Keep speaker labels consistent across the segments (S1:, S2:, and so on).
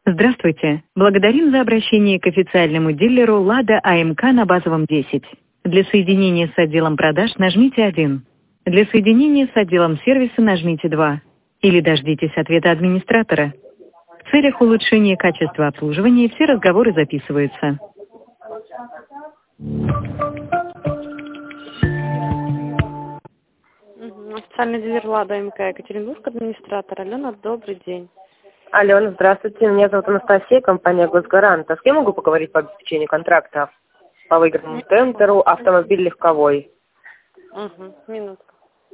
S1: Здравствуйте. Благодарим за обращение к официальному дилеру «Лада АМК» на Базовом 10. Для соединения с отделом продаж нажмите 1. Для соединения с отделом сервиса нажмите 2. Или дождитесь ответа администратора. В целях улучшения качества обслуживания все разговоры записываются.
S2: Официальный дилер «Лада АМК» Екатеринбург, администратор. Алена, добрый день.
S3: Алена, здравствуйте. Меня зовут Анастасия, компания «Госгарант». А с кем могу поговорить по обеспечению контракта по выигранному тендеру «Автомобиль легковой»?
S2: Минутку.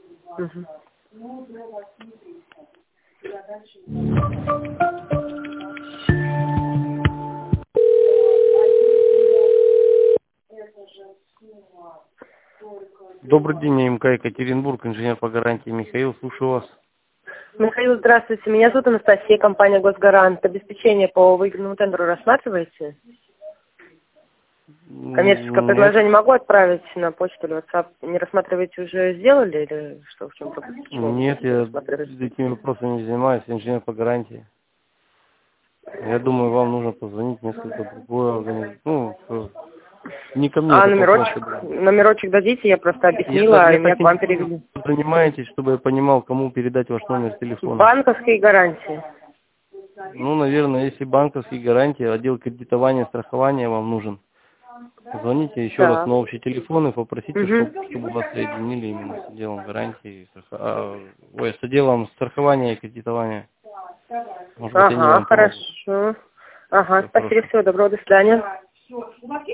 S4: Добрый день, АМК Екатеринбург, инженер по гарантии Михаил, слушаю вас.
S3: Михаил, здравствуйте. Меня зовут Анастасия, компания «Госгарант». Обеспечение по выигранному тендеру рассматриваете? Коммерческое предложение могу отправить на почту или WhatsApp? Не рассматриваете, уже сделали или что, в чем проблема?
S4: Нет, я такими вопросами не занимаюсь, инженер по гарантии. Я думаю, вам нужно позвонить несколько другой организации. Не ко мне.
S3: А номерочек дадите, я просто объяснила, и меня к вам перевели.
S4: Вы занимаетесь, чтобы я понимал, кому передать ваш номер телефона?
S3: Банковские гарантии.
S4: Наверное, если банковские гарантии, отдел кредитования, страхования вам нужен. Звоните еще раз на общий телефон и попросите, чтобы вас соединили именно с отделом гарантии, с отделом страхования и кредитования. Может быть, они вам помогут.
S3: Хорошо. Спасибо, всего доброго, до свидания.